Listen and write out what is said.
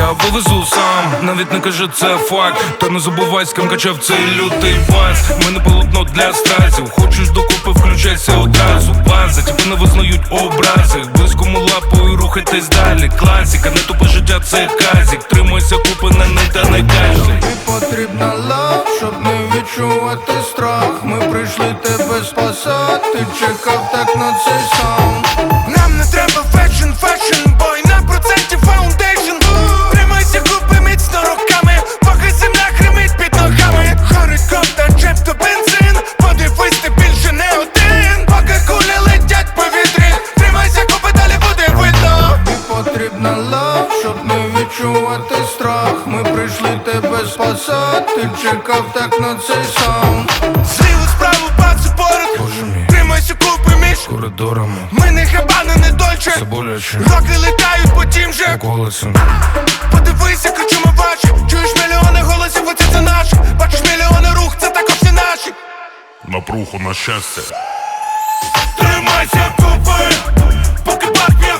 вивезу сам, навіть не кажу це факт. Та не забувай, з ким качав цей лютий бас. Мене полотно для стразів, хочеш докупи, включайся одразу. База, тебе не визнають образи. Близькому лапою рухайтесь далі. Класіка, не тупе життя, це казік. Тримайся купи на неї та не кажи. Тобі потрібна лав, щоб не відчувати страх. Ми прийшли тебе спасати, чекав так на цей саунд. Нам не треба фешн, бой на проценті фаундейшн. Тримайся купи міцно руками, поки земля гримить під ногами. Горить кофта, джеб то бензин, подивись, ти більше не один. Поки кулі летять в повітрі, тримайся купи, далі буде видно. Тобі потрібна лав, щоб не відчувати страх. Ми прийшли тебе спасати, чекав так на цей саунд. Зліво справу пацу поряд, Боже мій, тримайся купи між коридорами ми не хабани, не дольче. це боляче, Роки летають по тім же. як голосом. Подивися, кричимо в очі. Чуєш мільйони голосів, оце це наше. Бачиш мільйони рух, це також всі наші. Напруху на щастя. Тримайся купи, поки бак б'є